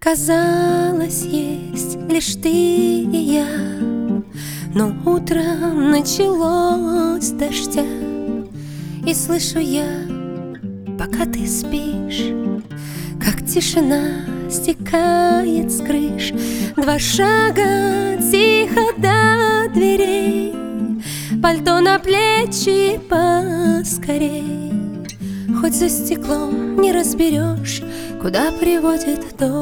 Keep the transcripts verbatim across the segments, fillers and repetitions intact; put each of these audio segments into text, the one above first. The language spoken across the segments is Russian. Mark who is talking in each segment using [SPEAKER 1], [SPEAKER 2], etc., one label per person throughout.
[SPEAKER 1] Казалось, есть лишь ты и я, но утром началось дождя, и слышу я, пока ты спишь, как тишина стекает с крыш. Два шага тихо до дверей, пальто на плечи поскорей. Хоть за стеклом не разберешь, куда приводит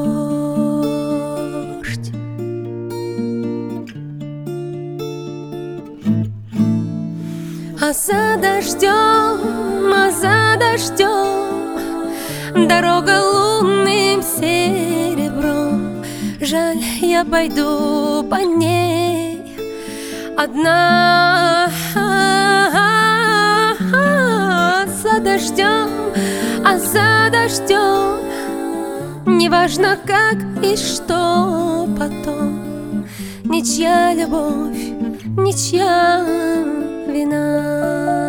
[SPEAKER 1] дождь. А за дождем, а за дождем дорога лунным серебром. Жаль, я пойду по ней одна. За дождем, а за дождем, неважно как и что потом, ничья любовь, ничья вина.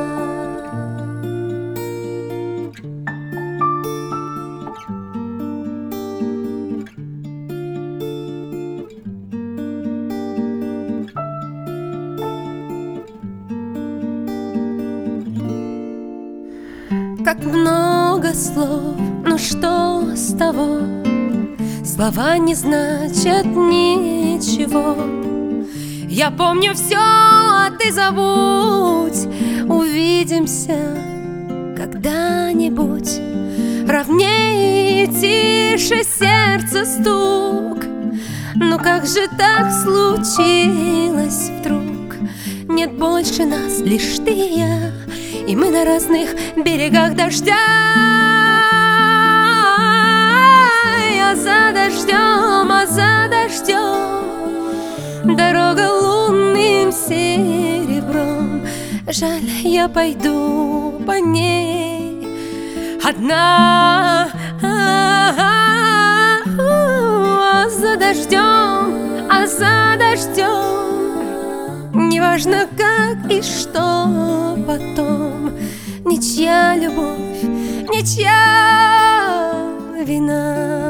[SPEAKER 1] Как много слов, ну что с того? Слова не значат ничего. Я помню все, а ты забудь. Увидимся когда-нибудь. Ровнее и тише сердце стук. Ну как же так случилось вдруг? Нет больше нас, лишь ты и я, и мы на разных берегах дождя. А за дождем, а за дождем дорога лунным серебром. Жаль, я пойду по ней одна. А за дождем, а за дождем, неважно как и что потом, ничья любовь, ничья вина.